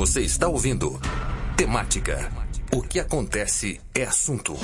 Você está ouvindo Temática. O que acontece é assunto.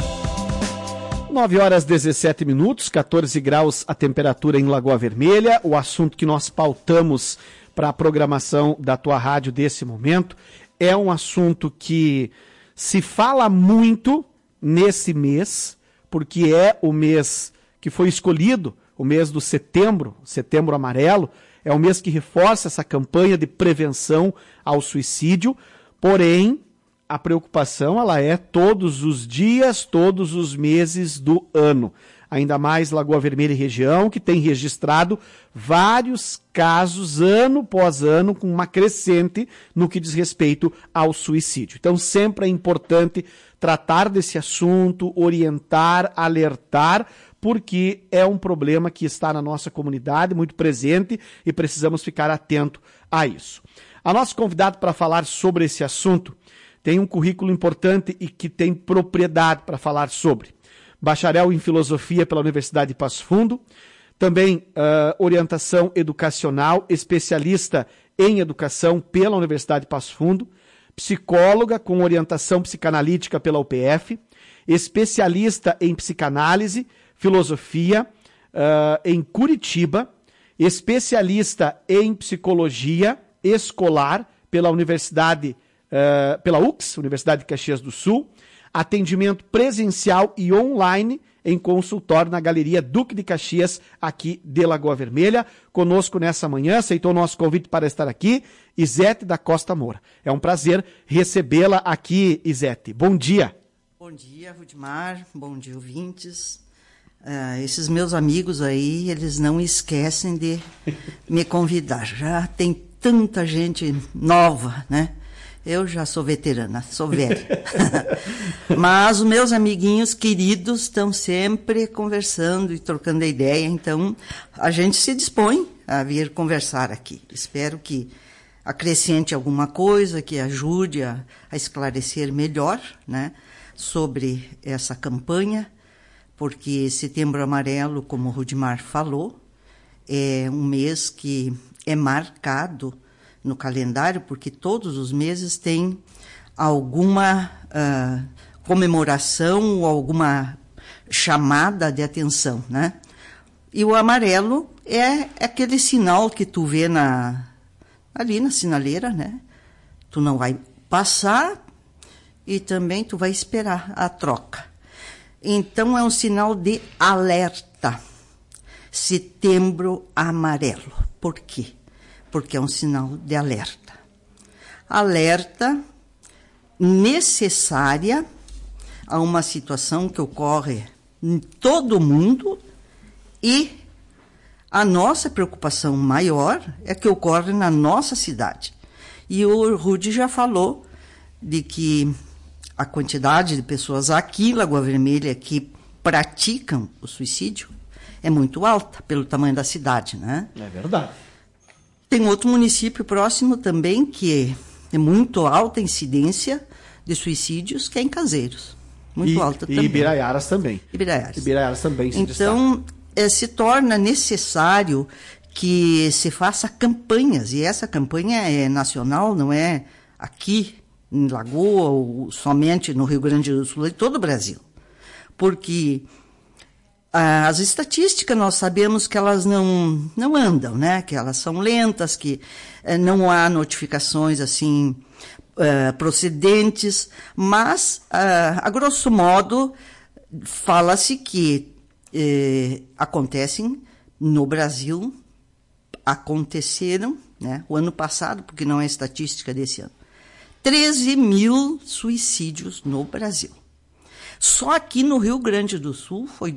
9 horas 17 minutos, 14 graus a temperatura em Lagoa Vermelha. O assunto que nós pautamos para a programação da tua rádio desse momento é um assunto que se fala muito nesse mês, porque é o mês que foi escolhido, o mês do setembro amarelo, é o mês que reforça essa campanha de prevenção ao suicídio, porém, a preocupação ela é todos os dias, todos os meses do ano. Ainda mais Lagoa Vermelha e região, que tem registrado vários casos, ano após ano, com uma crescente no que diz respeito ao suicídio. Então, sempre é importante tratar desse assunto, orientar, alertar, porque é um problema que está na nossa comunidade, muito presente, e precisamos ficar atento a isso. A nossa convidada para falar sobre esse assunto tem um currículo importante e que tem propriedade para falar sobre. Bacharel em Filosofia pela Universidade de Passo Fundo, também orientação educacional, especialista em educação pela Universidade de Passo Fundo, psicóloga com orientação psicanalítica pela UPF, especialista em psicanálise, filosofia em Curitiba, especialista em psicologia escolar pela pela UX, Universidade de Caxias do Sul, atendimento presencial e online em consultório na Galeria Duque de Caxias, aqui de Lagoa Vermelha. Conosco nessa manhã, aceitou o nosso convite para estar aqui, Izete da Costa Moura. É um prazer recebê-la aqui, Izete. Bom dia. Bom dia, Rudimar. Bom dia, ouvintes. Esses meus amigos aí, eles não esquecem de me convidar. Já tem tanta gente nova, né? Eu já sou veterana, sou velha. Mas os meus amiguinhos queridos estão sempre conversando e trocando ideia, então a gente se dispõe a vir conversar aqui. Espero que acrescente alguma coisa, que ajude a esclarecer melhor, né, sobre essa campanha, porque Setembro Amarelo, como o Rudimar falou, é um mês que é marcado no calendário, porque todos os meses tem alguma comemoração ou alguma chamada de atenção, né? E o amarelo é aquele sinal que tu vê ali na sinaleira, né? Tu não vai passar e também tu vai esperar a troca. Então é um sinal de alerta. Setembro Amarelo. Por quê? Porque é um sinal de alerta. Alerta necessária a uma situação que ocorre em todo o mundo e a nossa preocupação maior é que ocorre na nossa cidade. E o Rudy já falou de que a quantidade de pessoas aqui em Lagoa Vermelha que praticam o suicídio é muito alta pelo tamanho da cidade, né? É verdade. Tem outro município próximo também que é muito alta a incidência de suicídios, que é em Caseiros. Muito alta também. E Ibiraiaras também. Ibiraiaras também se então, se torna necessário que se faça campanhas, e essa campanha é nacional, não é aqui em Lagoa ou somente no Rio Grande do Sul, é todo o Brasil. Porque as estatísticas, nós sabemos que elas não andam, né? Que elas são lentas, que não há notificações assim procedentes, mas, a grosso modo, fala-se que acontecem no Brasil, aconteceram, né? O ano passado, porque não é estatística desse ano, 13 mil suicídios no Brasil. Só aqui no Rio Grande do Sul foi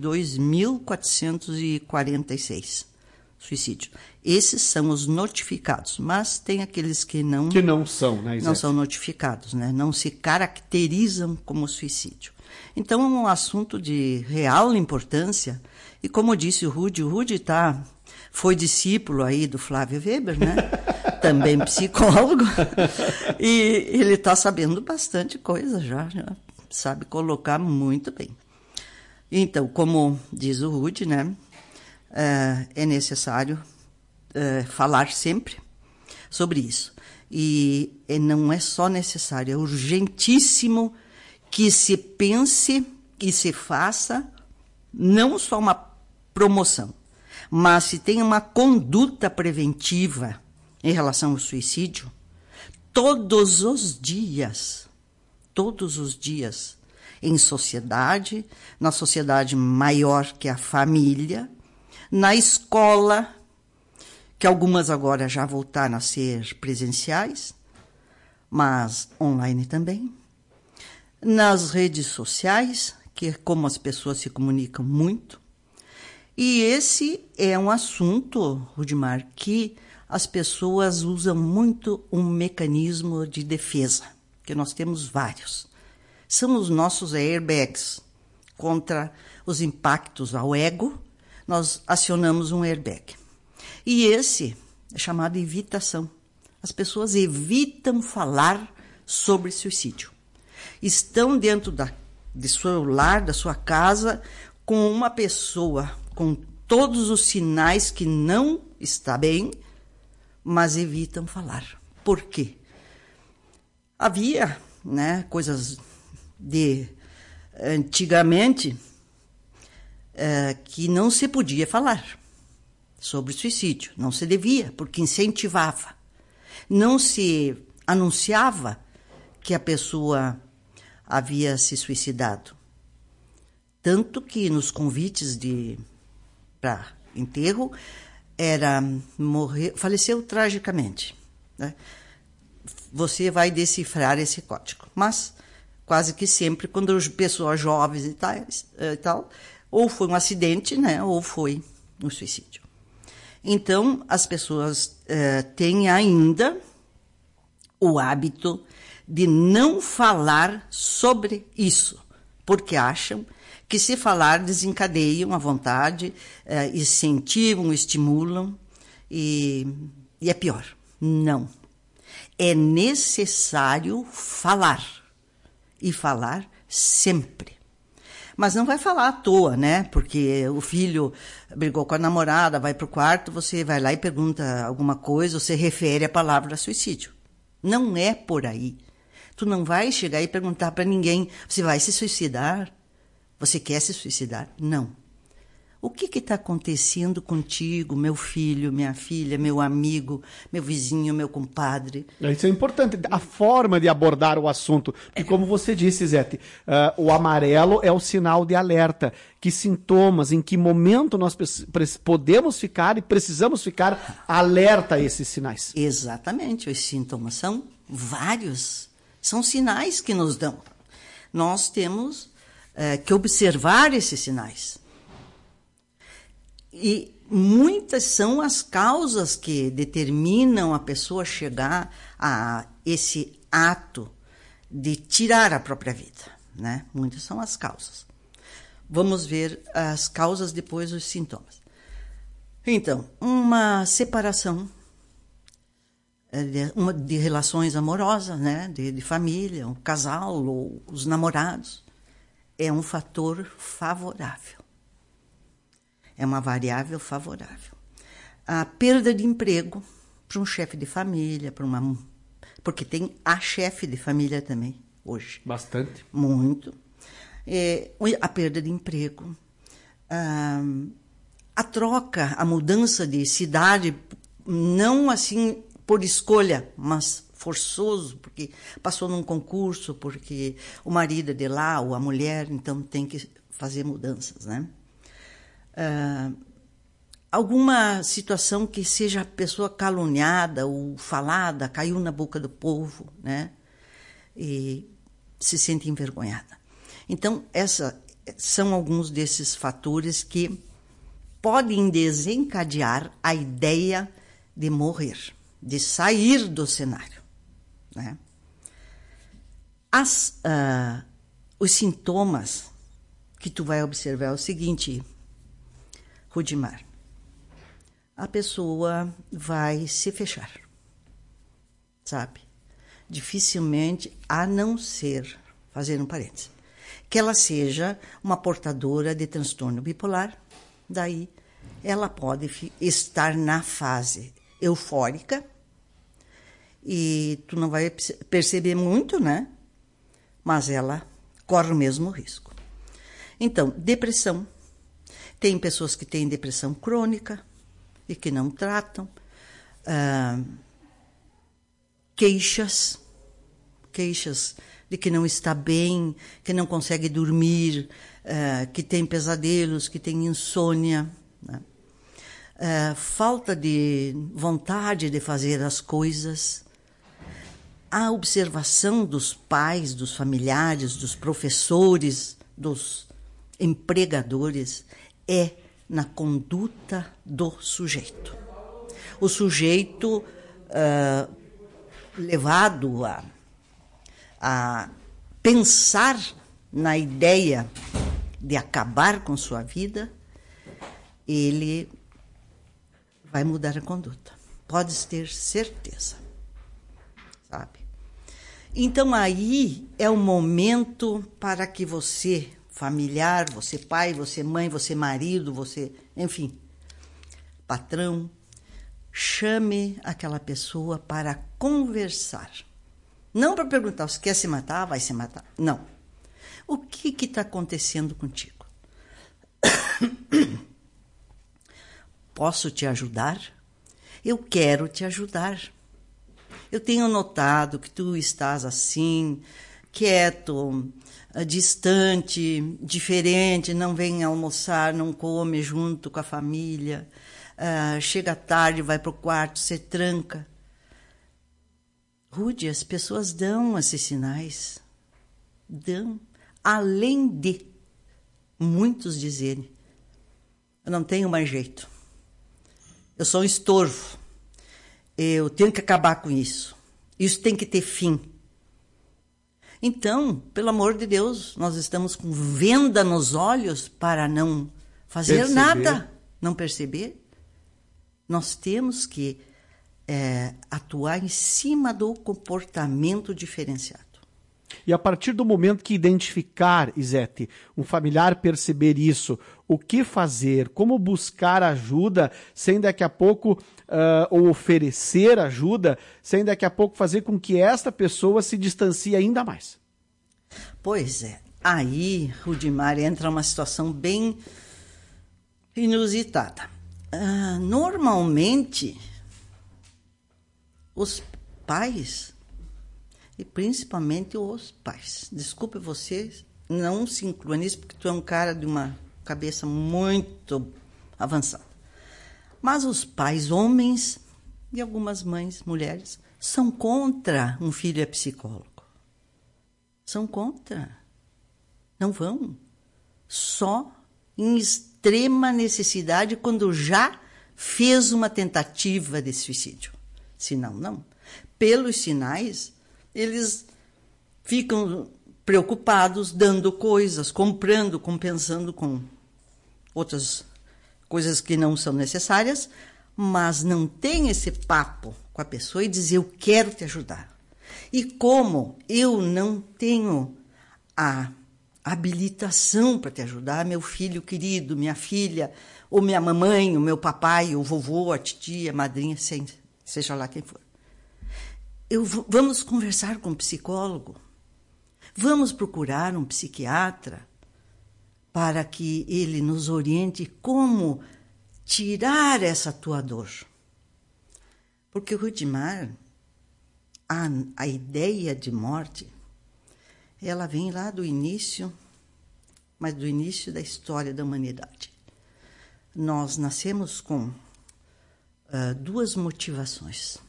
2.446 suicídios. Esses são os notificados, mas tem aqueles que não são, né, Isete? Não são notificados, né? Não se caracterizam como suicídio. Então, é um assunto de real importância. E como disse o Rudy foi discípulo aí do Flávio Weber, né? Também psicólogo. E ele está sabendo bastante coisa já sabe colocar muito bem. Então, como diz o Rudy, né, é necessário falar sempre sobre isso. E não é só necessário, é urgentíssimo que se pense e se faça não só uma promoção, mas se tem uma conduta preventiva em relação ao suicídio, todos os dias, em sociedade, na sociedade maior que a família, na escola, que algumas agora já voltaram a ser presenciais, mas online também, nas redes sociais, que é como as pessoas se comunicam muito. E esse é um assunto, Rudimar, que as pessoas usam muito um mecanismo de defesa, que nós temos vários. São os nossos airbags. Contra os impactos ao ego, nós acionamos um airbag. E esse é chamado evitação. As pessoas evitam falar sobre suicídio. Estão dentro de seu lar, da sua casa, com uma pessoa com todos os sinais que não está bem, mas evitam falar. Por quê? Havia, coisas de antigamente que não se podia falar sobre suicídio, não se devia, porque incentivava. Não se anunciava que a pessoa havia se suicidado. Tanto que nos convites para enterro era faleceu tragicamente. Você vai decifrar esse código. Mas quase que sempre, quando as pessoas jovens e tal, ou foi um acidente, ou foi um suicídio. Então, as pessoas têm ainda o hábito de não falar sobre isso, porque acham que se falar desencadeiam a vontade, incentivam, estimulam, e é pior. Não. É necessário falar, e falar sempre. Mas não vai falar à toa, porque o filho brigou com a namorada, vai para o quarto, você vai lá e pergunta alguma coisa, você refere a palavra suicídio. Não é por aí. Tu não vai chegar e perguntar para ninguém, você vai se suicidar? Você quer se suicidar? Não. O que está acontecendo contigo, meu filho, minha filha, meu amigo, meu vizinho, meu compadre? Isso é importante, a forma de abordar o assunto. Porque como você disse, Zete, o amarelo é o sinal de alerta. Que sintomas, em que momento nós podemos ficar e precisamos ficar alerta a esses sinais? Exatamente, os sintomas são vários. São sinais que nos dão. Nós temos que observar esses sinais. E muitas são as causas que determinam a pessoa chegar a esse ato de tirar a própria vida, Muitas são as causas. Vamos ver as causas depois dos sintomas. Então, uma separação de relações amorosas, de família, um casal ou os namorados, é um fator favorável. É uma variável favorável. A perda de emprego para um chefe de família, porque tem a chefe de família também, hoje. Bastante. Muito. A perda de emprego. A troca, a mudança de cidade, não assim por escolha, mas forçoso, porque passou num concurso, porque o marido é de lá, ou a mulher, então tem que fazer mudanças, alguma situação que seja a pessoa caluniada ou falada, caiu na boca do povo, e se sente envergonhada. Então, esses são alguns desses fatores que podem desencadear a ideia de morrer, de sair do cenário. Os sintomas que tu vai observar é o seguinte, Rudimar, a pessoa vai se fechar, sabe? Dificilmente, a não ser, fazendo um parênteses, que ela seja uma portadora de transtorno bipolar, daí ela pode estar na fase eufórica e tu não vai perceber muito, né? Mas ela corre o mesmo risco. Então, depressão. Tem pessoas que têm depressão crônica e que não tratam. Queixas de que não está bem, que não consegue dormir, que tem pesadelos, que tem insônia, né? Falta de vontade de fazer as coisas. A observação dos pais, dos familiares, dos professores, dos empregadores é na conduta do sujeito. O sujeito levado a pensar na ideia de acabar com sua vida, ele vai mudar a conduta. Pode ter certeza. Sabe? Então, aí é o momento para que você, familiar, você pai, você mãe, você marido, você, enfim, patrão, chame aquela pessoa para conversar. Não para perguntar se quer se matar, vai se matar. Não. O que está acontecendo contigo? Posso te ajudar? Eu quero te ajudar. Eu tenho notado que tu estás assim, quieto, distante, diferente, não vem almoçar, não come junto com a família, chega tarde, vai para o quarto, se tranca. Rude, as pessoas dão esses sinais. Dão. Além de muitos dizerem, eu não tenho mais jeito. Eu sou um estorvo. Eu tenho que acabar com isso. Isso tem que ter fim. Então, pelo amor de Deus, nós estamos com venda nos olhos para não fazer nada, não perceber. Nós temos que atuar em cima do comportamento diferenciado. E a partir do momento que identificar, Izete, um familiar perceber isso, o que fazer, como buscar ajuda, sem daqui a pouco, ou oferecer ajuda, sem daqui a pouco fazer com que esta pessoa se distancie ainda mais? Pois é. Aí, Rudimar, entra uma situação bem inusitada. Normalmente, os pais... E principalmente os pais. Desculpe vocês, não se inclua nisso, porque tu é um cara de uma cabeça muito avançada. Mas os pais, homens, e algumas mães, mulheres, são contra um filho psicólogo. São contra. Não vão. Só em extrema necessidade, quando já fez uma tentativa de suicídio. Senão, não. Pelos sinais... Eles ficam preocupados, dando coisas, comprando, compensando com outras coisas que não são necessárias, mas não tem esse papo com a pessoa e dizer, eu quero te ajudar. E como eu não tenho a habilitação para te ajudar, meu filho querido, minha filha, ou minha mamãe, o meu papai, o vovô, a titia, a madrinha, seja lá quem for. Vamos conversar com um psicólogo, vamos procurar um psiquiatra para que ele nos oriente como tirar essa tua dor. Porque, Rudimar, a ideia de morte, ela vem lá do início, mas do início da história da humanidade. Nós nascemos com duas motivações.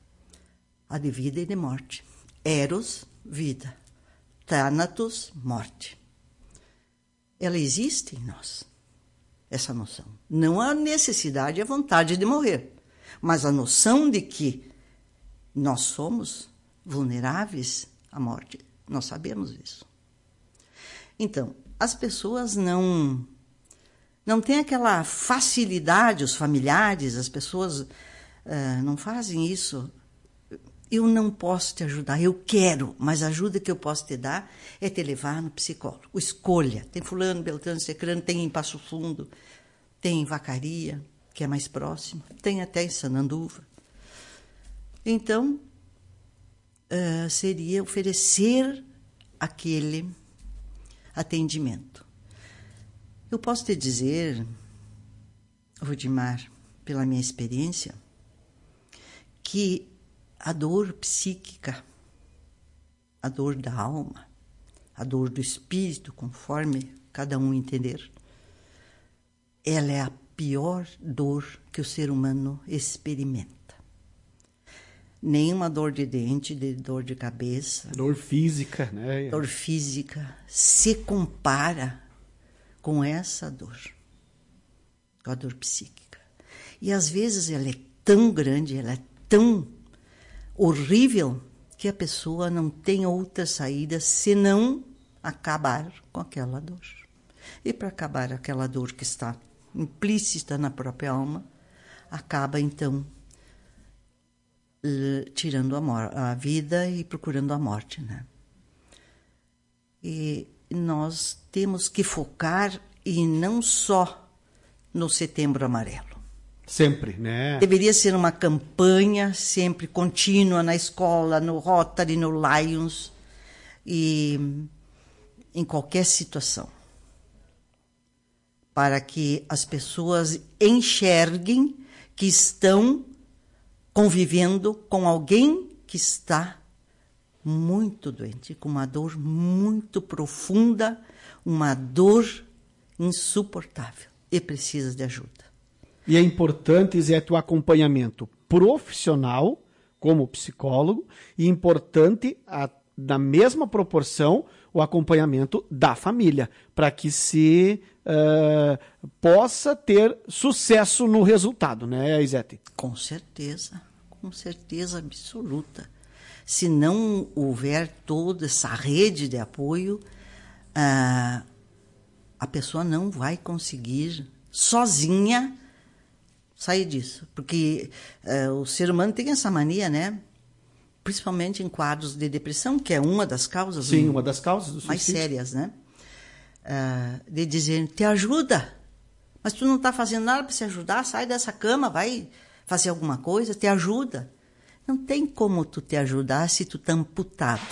A de vida e de morte. Eros, vida. Thanatos, morte. Ela existe em nós, essa noção. Não a necessidade e a vontade de morrer, mas a noção de que nós somos vulneráveis à morte. Nós sabemos isso. Então, as pessoas não têm aquela facilidade, os familiares, as pessoas não fazem isso. Eu não posso te ajudar, eu quero, mas a ajuda que eu posso te dar é te levar no psicólogo. Escolha. Tem fulano, beltrano, cicrano, tem em Passo Fundo, tem em Vacaria, que é mais próximo, tem até em Sananduva. Então, seria oferecer aquele atendimento. Eu posso te dizer, Rudimar, pela minha experiência, que a dor psíquica, a dor da alma, a dor do espírito, conforme cada um entender, ela é a pior dor que o ser humano experimenta. Nenhuma dor de dente, dor de cabeça. Dor física, né? Dor física se compara com essa dor, com a dor psíquica. E às vezes ela é tão grande, ela é tão horrível, que a pessoa não tem outra saída senão acabar com aquela dor. E para acabar aquela dor que está implícita na própria alma, acaba então tirando a vida e procurando a morte, né? E nós temos que focar e não só no Setembro Amarelo. Sempre, né? Deveria ser uma campanha sempre contínua na escola, no Rotary, no Lions e em qualquer situação, para que as pessoas enxerguem que estão convivendo com alguém que está muito doente, com uma dor muito profunda, uma dor insuportável e precisa de ajuda. E é importante, Zé, o acompanhamento profissional, como psicólogo, e importante, na mesma proporção, o acompanhamento da família, para que se possa ter sucesso no resultado, né, Izete? Com certeza absoluta. Se não houver toda essa rede de apoio, a pessoa não vai conseguir sozinha sair disso. Porque o ser humano tem essa mania, né? Principalmente em quadros de depressão, que é uma das causas. Sim, uma das causas do suicídio. Mais sérias, né? De dizer, te ajuda, mas tu não está fazendo nada para se ajudar, sai dessa cama, vai fazer alguma coisa, te ajuda. Não tem como tu te ajudar se tu está amputado.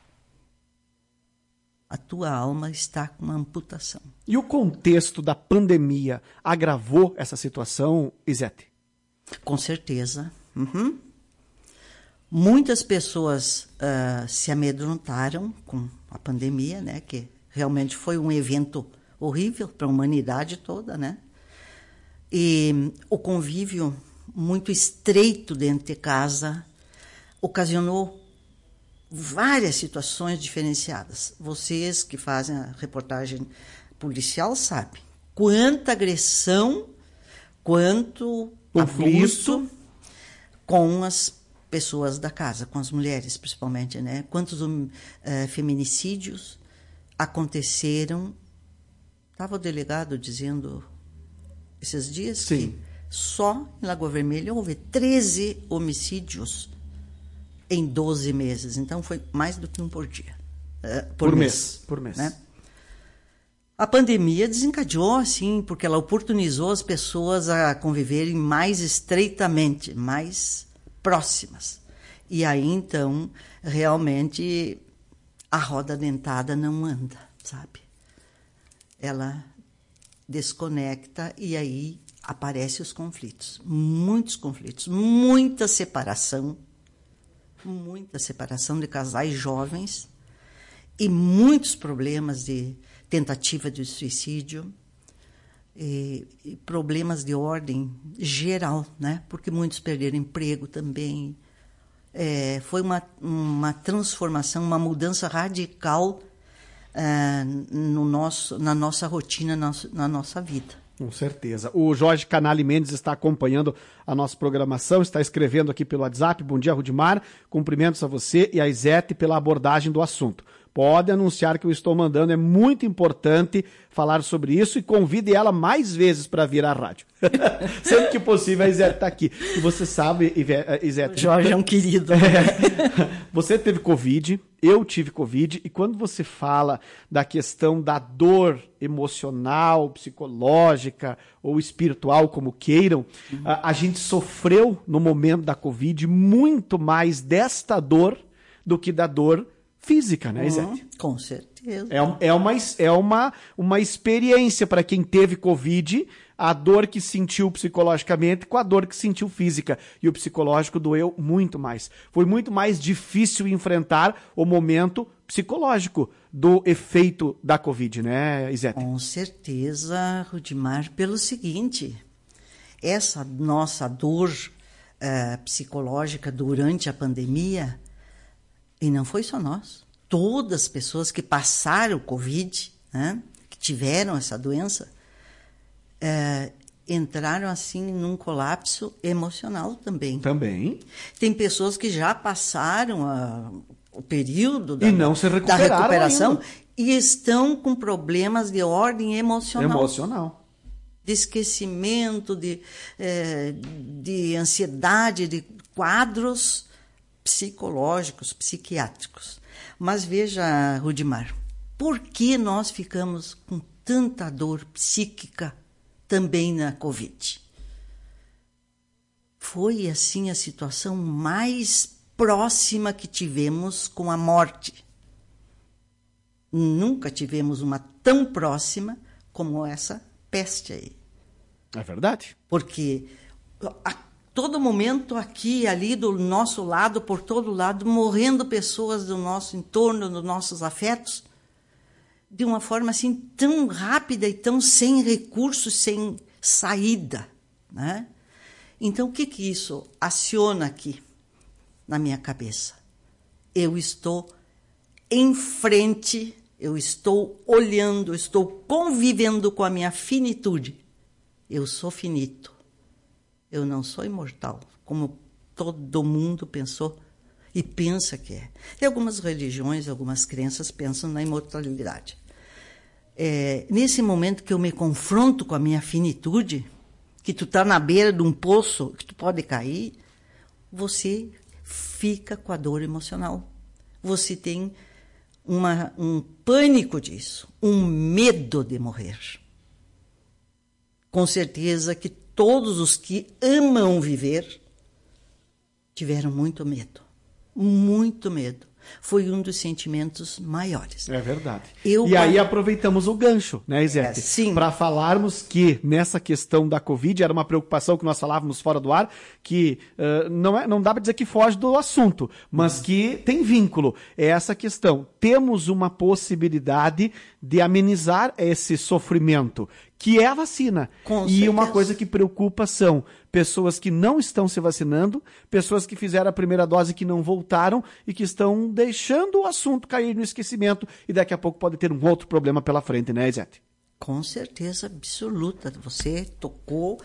A tua alma está com uma amputação. E o contexto da pandemia agravou essa situação, Izete? Com certeza. Uhum. Muitas pessoas se amedrontaram com a pandemia, né? Que realmente foi um evento horrível para a humanidade toda, né? E o convívio muito estreito dentro de casa ocasionou várias situações diferenciadas. Vocês que fazem a reportagem policial sabem quanta agressão, quanto abuso com as pessoas da casa, com as mulheres principalmente, né? Quantos feminicídios aconteceram. Estava o delegado dizendo esses dias Sim. que só em Lagoa Vermelha houve 13 homicídios em 12 meses. Então, foi mais do que um por dia. Por mês. Por mês. Né? A pandemia desencadeou, assim, porque ela oportunizou as pessoas a conviverem mais estreitamente, mais próximas. E aí, então, realmente, a roda dentada não anda, sabe? Ela desconecta e aí aparecem os conflitos. Muitos conflitos, muita separação de casais jovens e muitos problemas de tentativa de suicídio e problemas de ordem geral, né? Porque muitos perderam emprego também. Foi uma transformação, uma mudança radical na nossa rotina, na nossa vida. Com certeza. O Jorge Canali Mendes está acompanhando a nossa programação, está escrevendo aqui pelo WhatsApp. Bom dia, Rudimar. Cumprimentos a você e a Izete pela abordagem do assunto. Pode anunciar que eu estou mandando, é muito importante falar sobre isso e convide ela mais vezes para vir à rádio. Sempre que possível, a Izete está aqui. E você sabe, Izete... O Jorge é um querido. Você teve Covid, eu tive Covid, e quando você fala da questão da dor emocional, psicológica ou espiritual, como queiram, a gente sofreu no momento da Covid muito mais desta dor do que da dor física, né, Izete? Com certeza. É uma experiência para quem teve Covid, a dor que sentiu psicologicamente com a dor que sentiu física. E o psicológico doeu muito mais. Foi muito mais difícil enfrentar o momento psicológico do efeito da Covid, né, Izete? Com certeza, Rudimar, pelo seguinte, essa nossa dor psicológica durante a pandemia, e não foi só nós, todas as pessoas que passaram o Covid, né, que tiveram essa doença, entraram assim num colapso emocional também. Também. Tem pessoas que já passaram o período e não se da recuperação ainda. E estão com problemas de ordem emocional. De esquecimento, de ansiedade, de quadros psicológicos, psiquiátricos. Mas veja, Rudimar, por que nós ficamos com tanta dor psíquica também na Covid? Foi, assim, a situação mais próxima que tivemos com a morte. Nunca tivemos uma tão próxima como essa peste aí. É verdade. Porque a todo momento, aqui e ali, do nosso lado, por todo lado, morrendo pessoas do nosso entorno, dos nossos afetos, de uma forma assim tão rápida e tão sem recursos, sem saída, né? Então, o que isso aciona aqui na minha cabeça? Eu estou em frente, eu estou olhando, eu estou convivendo com a minha finitude. Eu sou finito. Eu não sou imortal, como todo mundo pensou e pensa que é. E algumas religiões, algumas crenças pensam na imortalidade. Nesse momento que eu me confronto com a minha finitude, que tu está na beira de um poço, que tu pode cair, você fica com a dor emocional. Você tem um pânico disso, um medo de morrer. Com certeza que todos os que amam viver tiveram muito medo. Muito medo. Foi um dos sentimentos maiores. É verdade. Aí aproveitamos o gancho, né, Izete? Sim. Para falarmos que nessa questão da Covid era uma preocupação que nós falávamos fora do ar, que não dá para dizer que foge do assunto, mas que tem vínculo. É essa questão. Temos uma possibilidade de amenizar esse sofrimento, que é a vacina. Com e certeza. Uma coisa que preocupa são pessoas que não estão se vacinando, pessoas que fizeram a primeira dose e que não voltaram e que estão deixando o assunto cair no esquecimento e daqui a pouco pode ter um outro problema pela frente, né, Izete? Com certeza absoluta. Você tocou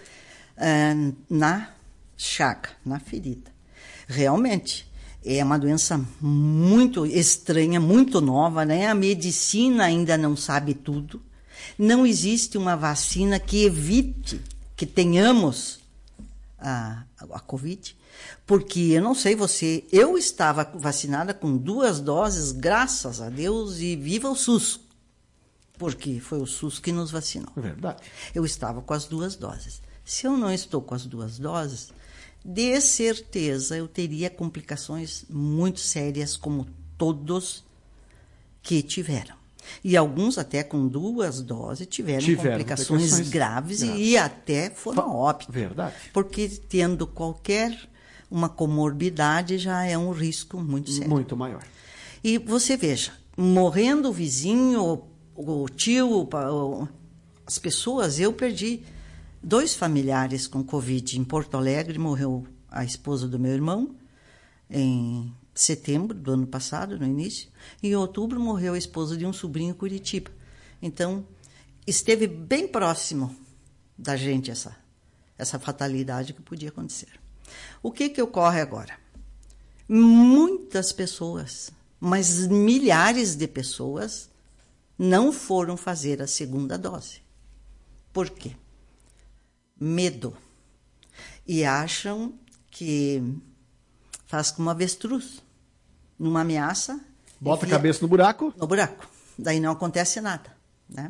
na chaga, na ferida. Realmente, é uma doença muito estranha, muito nova, né? A medicina ainda não sabe tudo. Não existe uma vacina que evite que tenhamos a Covid, porque eu não sei você, eu estava vacinada com 2 doses, graças a Deus, e viva o SUS, porque foi o SUS que nos vacinou. É verdade. Eu estava com as 2 doses. Se eu não estou com as 2 doses, de certeza eu teria complicações muito sérias, como todos que tiveram. E alguns até com 2 doses tiveram complicações graves e até foram óbitos. Verdade. Porque tendo uma comorbidade já é um risco muito sério. Muito maior. E você veja, morrendo o vizinho, o tio, as pessoas, eu perdi 2 familiares com Covid. Em Porto Alegre morreu a esposa do meu irmão, em setembro do ano passado, no início, e em outubro morreu a esposa de um sobrinho em Curitiba. Então, esteve bem próximo da gente essa fatalidade que podia acontecer. O que ocorre agora? Muitas pessoas, mas milhares de pessoas, não foram fazer a 2ª dose. Por quê? Medo. E acham que faz como avestruz. Numa ameaça... Bota a cabeça no buraco. No buraco. Daí não acontece nada, né?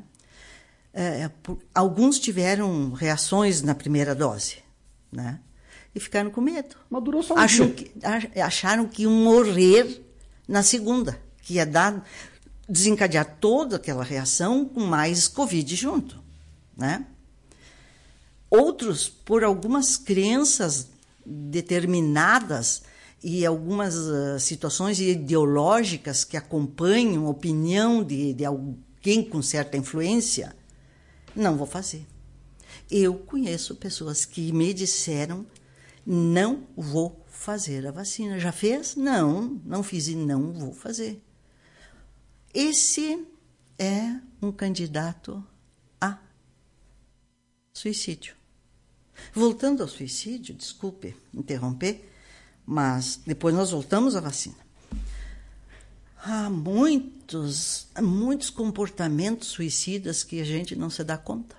Alguns tiveram reações na primeira dose, né? E ficaram com medo. Mas durou só um dia. Acharam que iam morrer na segunda, que ia desencadear toda aquela reação com mais Covid junto, né? Outros, por algumas crenças determinadas e algumas situações ideológicas que acompanham a opinião de alguém com certa influência, não vou fazer. Eu conheço pessoas que me disseram, não vou fazer a vacina. Já fez? Não, não fiz e não vou fazer. Esse é um candidato a suicídio. Voltando ao suicídio, desculpe interromper, mas depois nós voltamos à vacina. Há muitos comportamentos suicidas que a gente não se dá conta,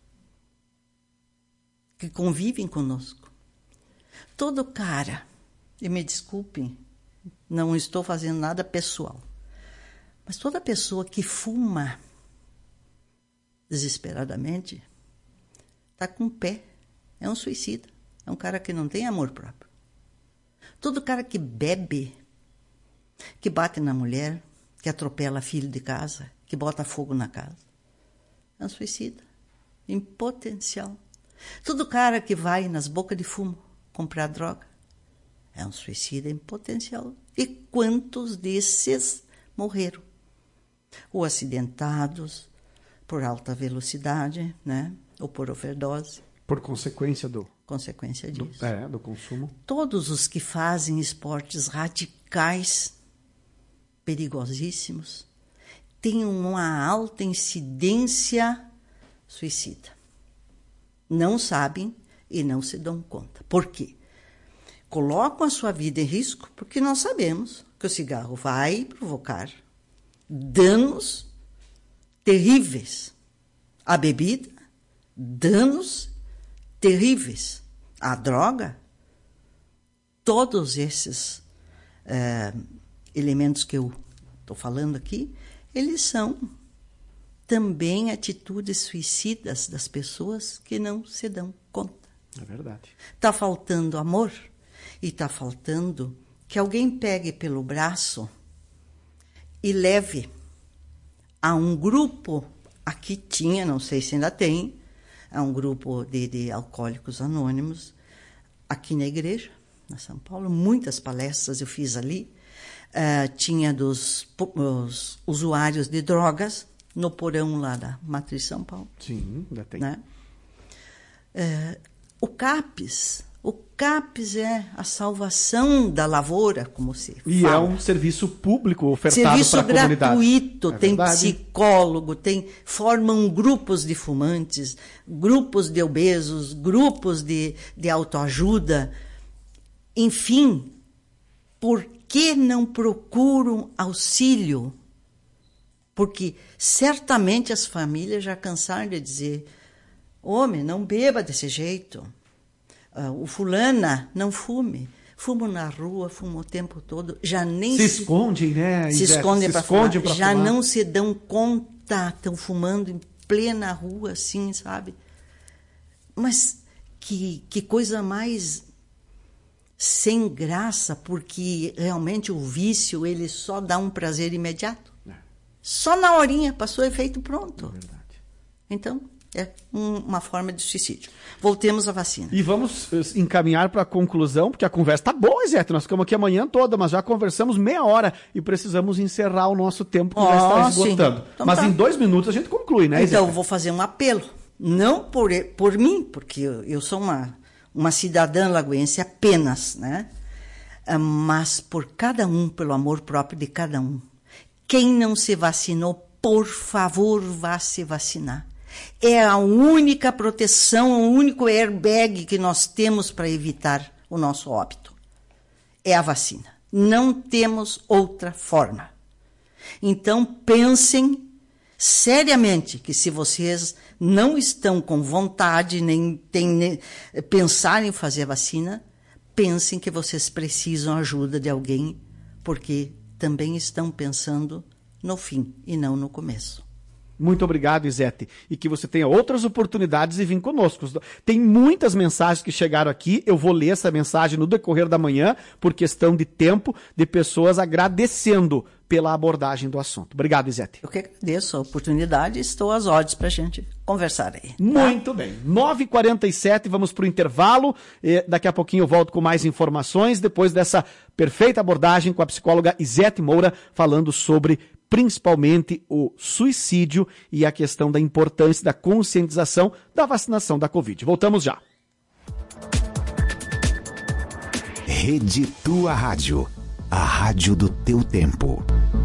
que convivem conosco. Todo cara, e me desculpem, não estou fazendo nada pessoal, mas toda pessoa que fuma desesperadamente está com o pé. É um suicida. É um cara que não tem amor próprio. Todo cara que bebe, que bate na mulher, que atropela filho de casa, que bota fogo na casa, é um suicida. Em potencial. Todo cara que vai nas bocas de fumo comprar droga, é um suicida em potencial. E quantos desses morreram? Ou acidentados por alta velocidade, né? Ou por overdose. Por consequência disso. Do consumo. Todos os que fazem esportes radicais, perigosíssimos, têm uma alta incidência suicida. Não sabem e não se dão conta. Por quê? Colocam a sua vida em risco porque nós sabemos que o cigarro vai provocar danos terríveis à bebida, danos terríveis. A droga, todos esses elementos que eu estou falando aqui, eles são também atitudes suicidas das pessoas que não se dão conta. É verdade. Está faltando amor e está faltando que alguém pegue pelo braço e leve a um grupo, aqui tinha, não sei se ainda tem, a um grupo de alcoólicos anônimos, aqui na igreja, na São Paulo, muitas palestras eu fiz ali, tinha dos usuários de drogas no porão lá da Matriz São Paulo. Sim, ainda tem. Né? O CAPES é a salvação da lavoura, como se fala. E é um serviço público ofertado para a comunidade. Serviço gratuito, tem verdade. psicólogo, formam grupos de fumantes, grupos de obesos, grupos de autoajuda. Enfim, por que não procuram auxílio? Porque certamente as famílias já cansaram de dizer: homem, não beba desse jeito. O fulana, não fume. Fumo na rua, fumo o tempo todo. Já nem se escondem, né? Se escondem para fumar. Já fumar. não se dão conta, estão fumando em plena rua, assim, sabe? Mas que coisa mais sem graça, porque realmente o vício, ele só dá um prazer imediato. Só na horinha, passou o efeito, pronto. É verdade. Então, é uma forma de suicídio. Voltemos à vacina. E vamos encaminhar para a conclusão, porque a conversa está boa, Zé. Nós ficamos aqui a manhã toda, mas já conversamos meia hora e precisamos encerrar o nosso tempo que já está esgotando. Então, mas em 2 minutos a gente conclui, né, Então, Zé? vou fazer um apelo. Não por mim, porque eu sou uma cidadã lagoense apenas, né? Mas por cada um, pelo amor próprio de cada um. Quem não se vacinou, por favor, vá se vacinar. É a única proteção, o único airbag que nós temos para evitar o nosso óbito. É a vacina. Não temos outra forma. Então, pensem seriamente que se vocês não estão com vontade, nem pensar em fazer a vacina, pensem que vocês precisam ajuda de alguém, porque também estão pensando no fim e não no começo. Muito obrigado, Izete. E que você tenha outras oportunidades de vir conosco. Tem muitas mensagens que chegaram aqui. Eu vou ler essa mensagem no decorrer da manhã, por questão de tempo, de pessoas agradecendo pela abordagem do assunto. Obrigado, Izete. Eu que agradeço a oportunidade e estou às ordens para a gente conversar aí. Tá? Muito bem. 9h47, vamos para o intervalo. Daqui a pouquinho eu volto com mais informações, depois dessa perfeita abordagem com a psicóloga Izete Moura, falando sobre principalmente o suicídio e a questão da importância da conscientização da vacinação da Covid. Voltamos já. Rede Tua Rádio, a rádio do teu tempo.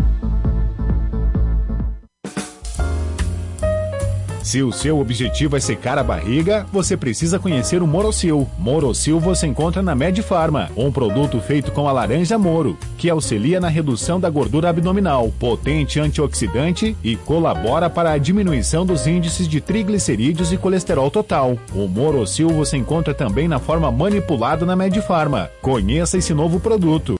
Se o seu objetivo é secar a barriga, você precisa conhecer o Morocil. Morocil você encontra na Medifarma, um produto feito com a laranja Moro, que auxilia na redução da gordura abdominal, potente antioxidante e colabora para a diminuição dos índices de triglicerídeos e colesterol total. O Morocil você encontra também na forma manipulada na Medifarma. Conheça esse novo produto.